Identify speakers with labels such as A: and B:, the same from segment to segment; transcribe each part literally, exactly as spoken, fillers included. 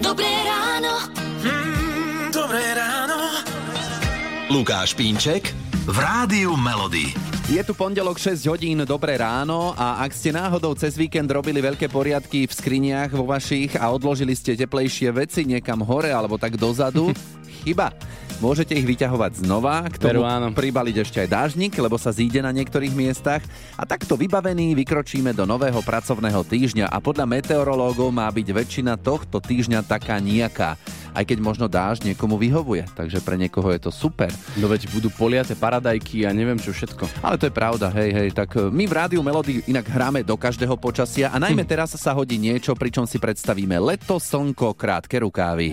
A: Dobré ráno.
B: Mm, dobré ráno.
C: Lukáš Pínček v Rádiu Melody.
D: Je tu pondelok šesť hodín, dobré ráno a ak ste náhodou cez víkend robili veľké poriadky v skriniach vo vašich a odložili ste teplejšie veci niekam hore alebo tak dozadu, chyba. Môžete ich vyťahovať znova, k tomu pribaliť ešte aj dážnik, lebo sa zíde na niektorých miestach a takto vybavení vykročíme do nového pracovného týždňa a podľa meteorológov má byť väčšina tohto týždňa taká nejaká. Aj keď možno dážď niekomu vyhovuje, takže pre niekoho je to super.
E: No veď budú poliate paradajky a neviem čo všetko.
D: Ale to je pravda, hej, hej, tak my v Rádiu Melody inak hráme do každého počasia a najmä teraz sa hodí niečo, pričom si predstavíme leto, slnko, krátke rukávy.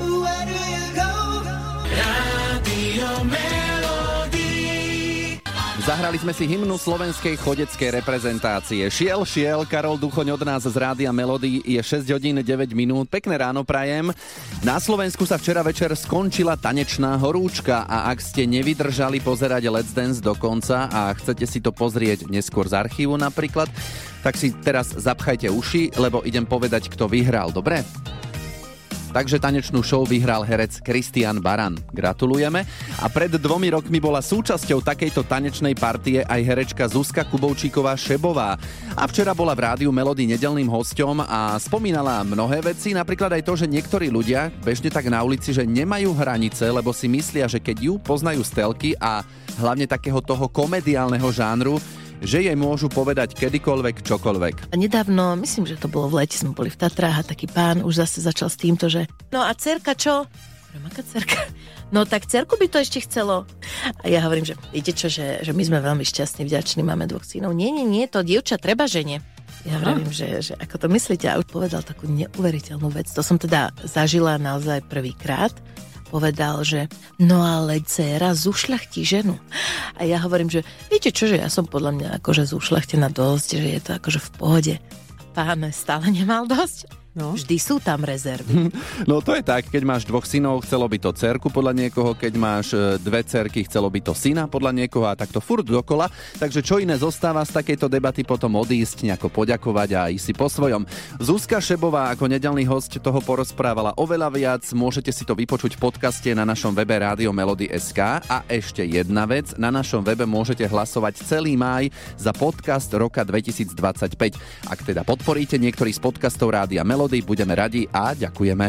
D: Zahrali sme si hymnu slovenskej chodeckej reprezentácie. Šiel, šiel, Karol Duchoň od nás z Rádia Melody, je šesť hodín deväť minút. Pekné ráno prajem. Na Slovensku sa včera večer skončila tanečná horúčka a ak ste nevydržali pozerať Let's Dance do konca a chcete si to pozrieť neskôr z archívu napríklad, tak si teraz zapchajte uši, lebo idem povedať, kto vyhral, dobre? Takže tanečnú show vyhral herec Kristian Baran. Gratulujeme. A pred dvomi rokmi bola súčasťou takejto tanečnej partie aj herečka Zuzka Kubovčíková-Šebová. A včera bola v Rádiu Melody nedeľným hosťom a spomínala mnohé veci, napríklad aj to, že niektorí ľudia bežne tak na ulici, že nemajú hranice, lebo si myslia, že keď ju poznajú z telky a hlavne takého toho komediálneho žánru, že jej môžu povedať kedykoľvek, čokoľvek.
F: A nedávno, myslím, že to bolo v lete, sme boli v Tatrách a taký pán už zase začal s týmto, že no a dcerka čo? Aká dcerka? No tak dcerku by to ešte chcelo. A ja hovorím, že viete čo, že, že my sme veľmi šťastní, vďační, máme dvoch synov. Nie, nie, nie, to dievča treba žene. Ja hovorím, že, že ako to myslíte? A už povedal takú neuveriteľnú vec. To som teda zažila naozaj prvýkrát. Povedal, že no ale dcéra zušľachtí ženu. A ja hovorím, že viete čo, že ja som podľa mňa akože zušľachtená dosť, že je to akože v pohode. Pán stále nemal dosť? No. Vždy sú tam rezervy.
D: No to je tak, keď máš dvoch synov, chcelo by to dcerku podľa niekoho, keď máš dve dcerky, chcelo by to syna podľa niekoho a takto furt dokola. Takže čo iné zostáva z takejto debaty potom odísť, nejako poďakovať a ísť si po svojom. Zuzka Šebová ako nedeľný hosť toho porozprávala oveľa viac. Môžete si to vypočuť v podcaste na našom webe Rádio Melody bodka es ká. A ešte jedna vec, na našom webe môžete hlasovať celý máj za podcast roka dvetisícdvadsaťpäť. Ak teda podporíte niektorý z podcastov Rádia Melody, budeme radi a ďakujeme.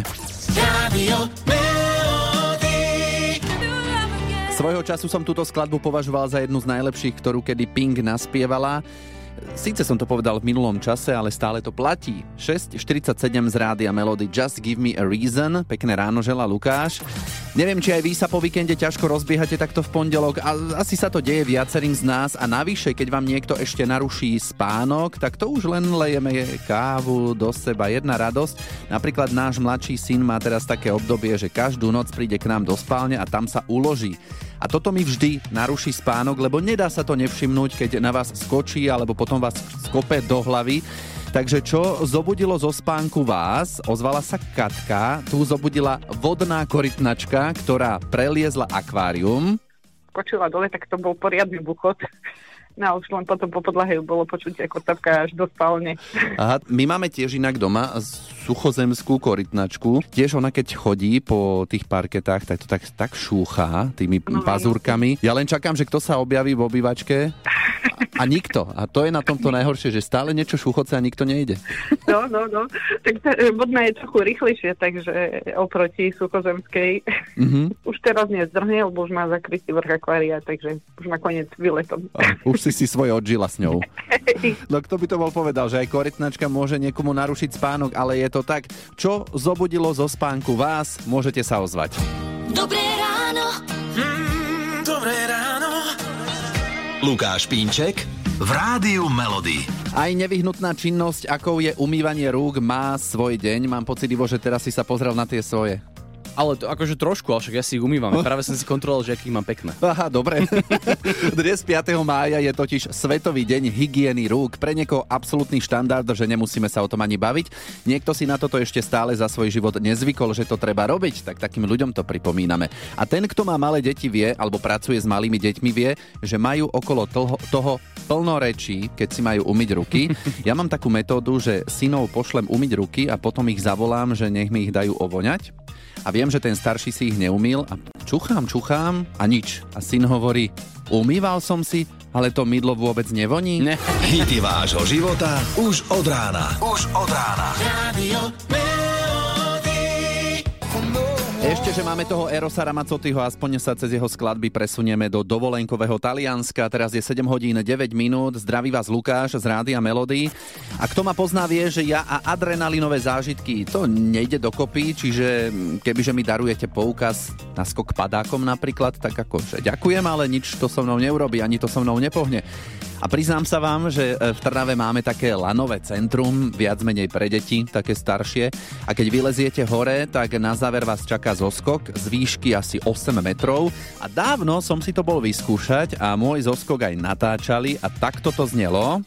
D: Svojho času som túto skladbu považoval za jednu z najlepších, ktorú kedy Pink naspievala. Síce som to povedal v minulom čase, ale stále to platí. šesť štyridsaťsedem z Rádia Melody, Just Give Me a Reason. Pekné ráno želá Lukáš. Neviem, či aj vy sa po víkende ťažko rozbiehate takto v pondelok. A asi sa to deje viacerým z nás. A navyše, keď vám niekto ešte naruší spánok, tak to už len lejeme kávu do seba. Jedna radosť. Napríklad náš mladší syn má teraz také obdobie, že každú noc príde k nám do spálne a tam sa uloží. A toto mi vždy naruší spánok, lebo nedá sa to nevšimnúť, keď na vás skočí alebo potom vás skope do hlavy. Takže čo zobudilo zo spánku vás? Ozvala sa Katka, tu zobudila vodná korytnačka, ktorá preliezla akvárium.
G: Skočila dole, tak to bol poriadny buchot. No už len potom po podlahe bolo počuť ako tapka až do spálne.
D: Aha, my máme tiež inak doma suchozemskú korytnačku. Tiež ona keď chodí po tých parketách, tak to tak, tak šúcha tými no, pazúrkami. Ja len čakám, že kto sa objaví v obývačke a nikto. A to je na tomto najhoršie, že stále niečo šúchoce a nikto nejde.
G: No, no, no. Tak tá vodná je trochu rýchlejšie, takže oproti suchozemskej. Mm-hmm. Už teraz nezdrhne, lebo už má zakrytý vrch akvária, takže už nakoniec vyletom.
D: A už si si svoje odžila s ňou. No kto by to bol povedal, že aj korytnačka môže niekomu narušiť spánok, ale je to tak. Čo zobudilo zo spánku vás? Môžete sa ozvať.
A: Dobré ráno.
B: Mm, dobré ráno.
C: Lukáš Pínček v Rádiu Melody.
D: Aj nevyhnutná činnosť, akou je umývanie rúk, má svoj deň. Mám pocit, Ivo, že teraz si sa pozrel na tie svoje.
E: Ale to, akože trošku, ale však ja si ich umývam. Práve som si kontroloval, že akých mám pekné.
D: Aha, dobre. Dnes piateho mája je totiž Svetový deň hygieny rúk. Pre niekoho absolútny štandard, že nemusíme sa o tom ani baviť. Niekto si na toto ešte stále za svoj život nezvykol, že to treba robiť, tak takým ľuďom to pripomíname. A ten, kto má malé deti, vie, alebo pracuje s malými deťmi, vie, že majú okolo toho, toho plno rečí, keď si majú umyť ruky. Ja mám takú metódu, že synov pošlem umyť ruky a potom ich zavolám, že nech mi ich dajú ovoňať. A viem, že ten starší si ich neumýl a čuchám, čuchám a nič. A syn hovorí, umýval som si, ale to mydlo vôbec nevoní.
E: Ne.
C: Hity vášho života už od rána. Už od rána.
B: Radio
D: Ešte, že máme toho Erosa Ramazzotiho, aspoň sa cez jeho skladby presunieme do dovolenkového Talianska. Teraz je sedem hodín deväť minút. Zdraví vás Lukáš z Rádia Melody. A kto ma pozná, vie, že ja a adrenalinové zážitky, to nejde dokopy, čiže kebyže mi darujete poukaz na skok padákom napríklad, tak akože ďakujem, ale nič to so mnou neurobí, ani to so mnou nepohne. A priznám sa vám, že v Trnave máme také lanové centrum, viac menej pre deti, také staršie. A keď vyleziete hore, tak na záver vás čaká zoskok z výšky asi osem metrov. A dávno som si to bol vyskúšať a môj zoskok aj natáčali a takto to znelo.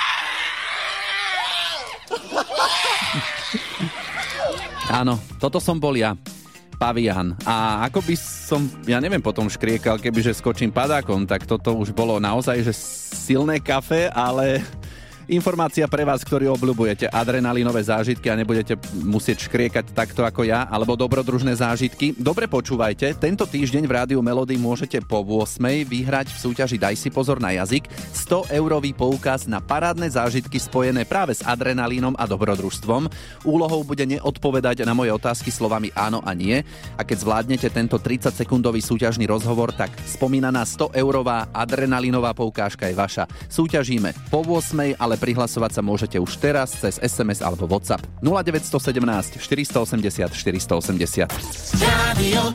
D: Áno, toto som bol ja. Pavian. A ako by som, ja neviem, potom škriekal, kebyže skočím padákom, tak toto už bolo naozaj, že silné kafe, ale informácia pre vás, ktorí obľubujete adrenalinové zážitky a nebudete musieť škriekať takto ako ja, alebo dobrodružné zážitky. Dobre počúvajte, tento týždeň v Rádiu Melody môžete po ôsmej vyhrať v súťaži Daj si pozor na jazyk sto eurový poukaz na parádne zážitky spojené práve s adrenalínom a dobrodružstvom. Úlohou bude neodpovedať na moje otázky slovami áno a nie. A keď zvládnete tento tridsaťsekundový súťažný rozhovor, tak spomínaná sto eurová adrenalinová poukážka je vaša. Súťažíme po ôsmej, ale prihlasovať sa môžete už teraz cez es em es alebo WhatsApp nula deväť jedna sedem štyri osem nula štyri osem nula.
B: Radio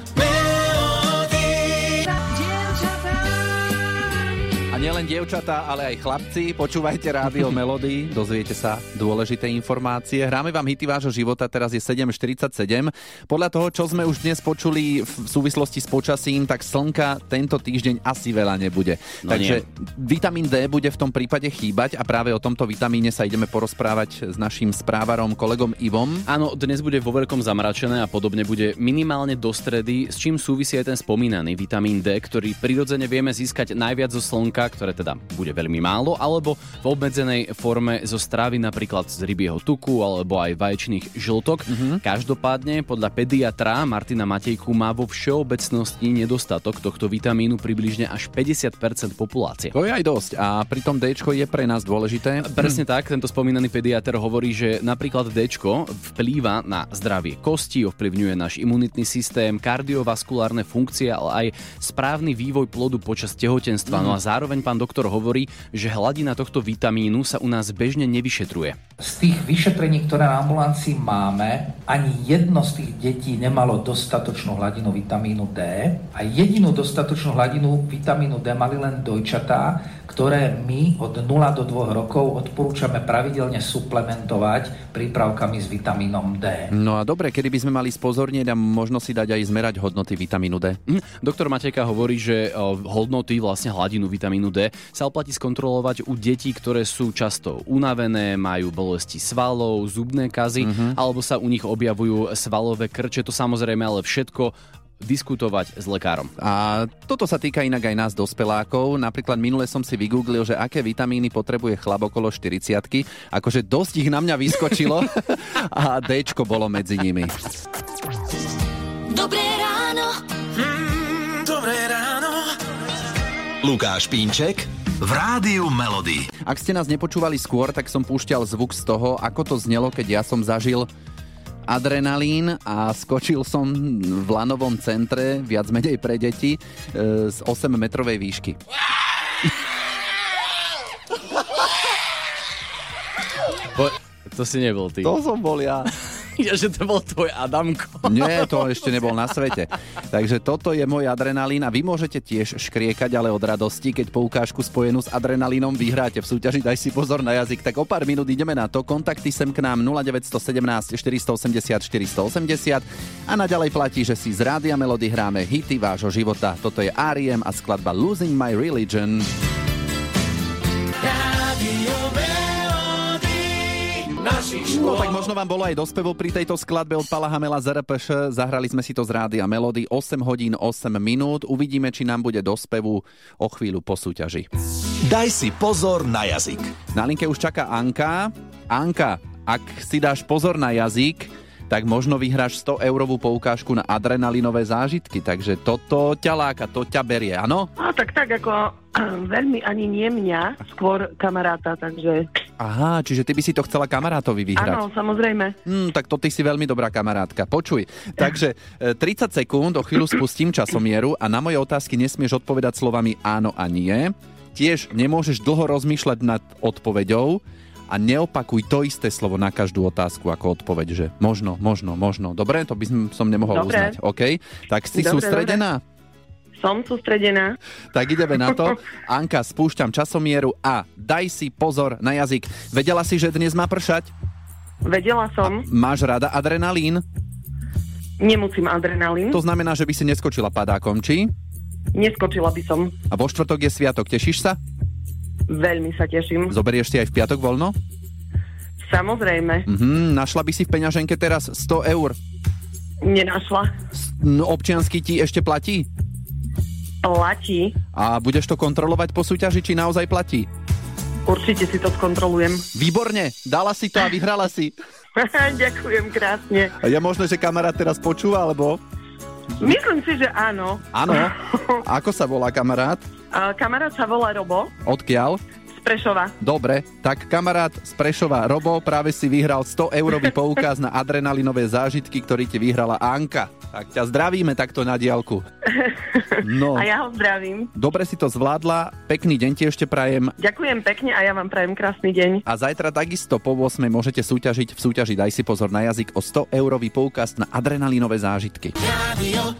D: Nielen dievčatá, ale aj chlapci, počúvajte Rádio Melody, dozviete sa dôležité informácie. Hráme vám hity vášho života, teraz je sedem štyridsaťsedem. Podľa toho, čo sme už dnes počuli v súvislosti s počasím, tak slnka tento týždeň asi veľa nebude. No Takže nie. Vitamín D bude v tom prípade chýbať a práve o tomto vitamíne sa ideme porozprávať s naším správarom, kolegom Ivom.
E: Áno, dnes bude vo veľkom zamračené a podobne bude minimálne do stredy, s čím súvisí aj ten spomínaný vitamín D, ktorý prirodzene vieme získať najviac zo slnka, ktoré teda bude veľmi málo, alebo v obmedzenej forme zo stravy, napríklad z rybieho tuku alebo aj vaječných žltok. Mm-hmm. Každopádne podľa pediatra Martina Matejku má vo všeobecnosti nedostatok tohto vitamínu približne až päťdesiat percent populácie.
D: To je aj dosť a pritom Dčko je pre nás dôležité.
E: Presne hm. tak, tento spomínaný pediater hovorí, že napríklad Dčko vplýva na zdravie kosti, ovplyvňuje náš imunitný systém, kardiovaskulárne funkcie, ale aj správny vývoj plodu počas tehotenstva. Mm. No a zároveň pán doktor hovorí, že hladina tohto vitamínu sa u nás bežne nevyšetruje.
H: Z tých vyšetrení, ktoré na ambulancii máme, ani jedno z tých detí nemalo dostatočnú hladinu vitamínu D a jedinú dostatočnú hladinu vitamínu D mali len dojčatá, ktoré my od nula do dvoch rokov odporúčame pravidelne suplementovať prípravkami s vitamínom D.
D: No a dobre, kedy by sme mali spozornieť a možno si dať aj zmerať hodnoty vitamínu D?
E: Hm, doktor Matejka hovorí, že hodnoty, vlastne hladinu vitamínu D sa oplatí skontrolovať u detí, ktoré sú často unavené, majú bolesti svalov, zubné kazy, uh-huh. alebo sa u nich objavujú svalové krče. To samozrejme ale všetko diskutovať s lekárom.
D: A toto sa týka inak aj nás dospelákov. Napríklad minule som si vygooglil, že aké vitamíny potrebuje chlap okolo štyridsiatky. Akože dosť ich na mňa vyskočilo a Dčko bolo medzi nimi.
A: Dobré ráno.
B: Mm, dobré ráno.
C: Lukáš Pínček v Rádiu Melody.
D: Ak ste nás nepočúvali skôr, tak som púšťal zvuk z toho, ako to znelo, keď ja som zažil adrenalín a skočil som v lanovom centre, viac menej pre deti, z osemmetrovej výšky.
E: Po, to si nebol ty.
D: To som bol ja.
E: Ja, že to bol tvoj Adamko.
D: Nie, to ešte nebol na svete. Takže toto je môj adrenalín a vy môžete tiež škriekať, ale od radosti, keď poukážku spojenú s adrenalínom vyhráte v súťaži Daj si pozor na jazyk. Tak o pár minút ideme na to. Kontakty sem k nám nula deväť jedna sedem štyri osem nula štyri osem nula a naďalej platí, že si z Rádia Melody hráme hity vášho života. Toto je R E M a skladba Losing My Religion. No tak možno vám bolo aj do spevu pri tejto skladbe od Pala Hamela z er pé š. Zahrali sme si to z Rádia Melody. osem hodín osem minút. Uvidíme, či nám bude do spevu o chvíľu po súťaži.
C: Daj si pozor na jazyk.
D: Na linke už čaká Anka. Anka, ak si dáš pozor na jazyk, tak možno vyhráš sto eurovú poukážku na adrenalinové zážitky. Takže toto ťa láka, to ťa berie, áno?
I: No tak tak ako veľmi ani nie mňa, skôr kamaráta, takže...
D: Aha, čiže ty by si to chcela kamarátovi vyhrať.
I: Áno, samozrejme.
D: Hm, tak to ty si veľmi dobrá kamarátka. Počuj, takže tridsať sekúnd, o chvíľu spustím časomieru a na moje otázky nesmieš odpovedať slovami áno a nie. Tiež nemôžeš dlho rozmýšľať nad odpoveďou a neopakuj to isté slovo na každú otázku ako odpoveď, že možno, možno, možno. Dobre, to by som nemohol
I: dobre.
D: uznať. OK? Tak si
I: dobre,
D: sústredená?
I: Dobre. Som sústredená.
D: Tak ideme na to. Anka, spúšťam časomieru a daj si pozor na jazyk. Vedela si, že dnes má pršať?
I: Vedela som.
D: A máš rada adrenalín?
I: Nemusím adrenalín.
D: To znamená, že by si neskočila padákom, či?
I: Neskočila by som.
D: A vo štvrtok je sviatok, tešíš sa?
I: Veľmi sa teším.
D: Zoberieš si aj v piatok voľno?
I: Samozrejme.
D: Mhm, našla by si v peňaženke teraz sto eur?
I: Nenašla.
D: No, občiansky ti ešte platí?
I: Platí.
D: A budeš to kontrolovať po súťaži, či naozaj platí?
I: Určite si to skontrolujem.
D: Výborne, dala si to a vyhrala si.
I: Ďakujem krásne.
D: A je možné, že kamarát teraz počúva, alebo?
I: Myslím si, že áno.
D: Áno? Ako sa volá kamarát?
I: Uh, kamarát sa volá Robo.
D: Odkiaľ?
I: Z Prešova.
D: Dobre, tak kamarát z Prešova Robo práve si vyhral sto eurový poukaz na adrenalinové zážitky, ktorý ti vyhrala Anka. Tak ťa zdravíme takto na diaľku. No.
I: A ja ho zdravím.
D: Dobre si to zvládla, pekný deň ti ešte prajem.
I: Ďakujem pekne a ja vám prajem krásny deň.
D: A zajtra takisto po ôsmej môžete súťažiť v súťaži Daj si pozor na jazyk o sto eurový poukaz na adrenalinové zážitky.
B: Rádio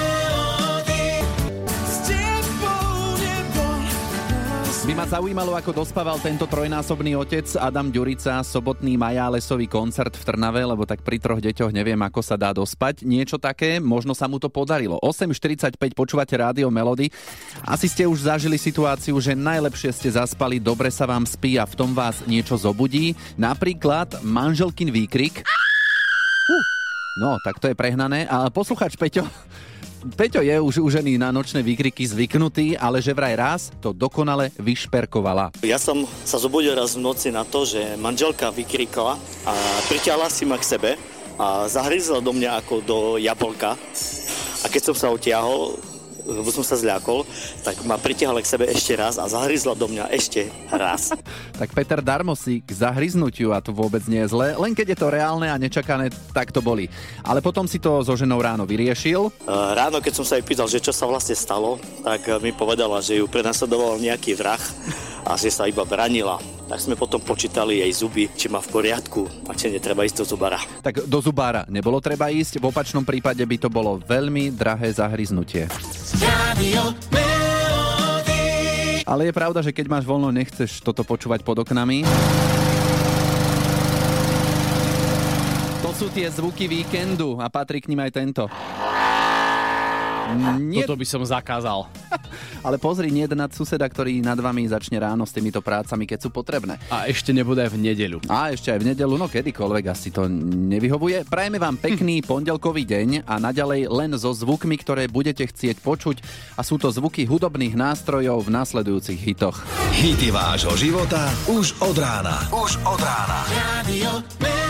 D: By ma zaujímalo, ako dospával tento trojnásobný otec Adam Ďurica sobotný majálesový koncert v Trnave, lebo tak pri troch deťoch neviem, ako sa dá dospať. Niečo také, možno sa mu to podarilo. osem štyridsaťpäť počúvate Rádio Melody. Asi ste už zažili situáciu, že najlepšie ste zaspali, dobre sa vám spí a v tom vás niečo zobudí. Napríklad manželkin výkrik. Uh, no, tak to je prehnané. A poslucháč Peťo... Peťo je už užený na nočné výkriky zvyknutý, ale že vraj raz to dokonale vyšperkovala.
J: Ja som sa zobudil raz v noci na to, že manželka vykrikla a priťahla si ma k sebe a zahryzla do mňa ako do jablka. A keď som sa otiahol, lebo som sa zľakol, tak ma pritiahla k sebe ešte raz a zahryzla do mňa ešte raz.
D: Tak Peter, darmo si k zahryznutiu a to vôbec nie je zlé, len keď je to reálne a nečakané, tak to boli. Ale potom si to so ženou ráno vyriešil.
J: Ráno, keď som sa jej pýtal, že čo sa vlastne stalo, tak mi povedala, že ju prenasledoval nejaký vrah a že sa iba branila. Tak sme potom počítali jej zuby, či má v poriadku a či netreba ísť do zubára.
D: Tak do zubára nebolo treba ísť, v opačnom prípade by to bolo veľmi drahé zahryznutie. Ale je pravda, že keď máš voľno, nechceš toto počúvať pod oknami. To sú tie zvuky víkendu a patrí k nim aj tento. Nie...
E: Toto by som zakázal.
D: Ale pozri, nie nad suseda, ktorý nad vami začne ráno s týmito prácami, keď sú potrebné.
E: A ešte nebude aj v nedeľu.
D: A ešte aj v nedeľu, no kedykoľvek asi to nevyhovuje. Prajeme vám pekný pondelkový deň a naďalej len so zvukmi, ktoré budete chcieť počuť. A sú to zvuky hudobných nástrojov v nasledujúcich hitoch.
C: Hity vášho života už od rána. Už od rána.
B: Rádio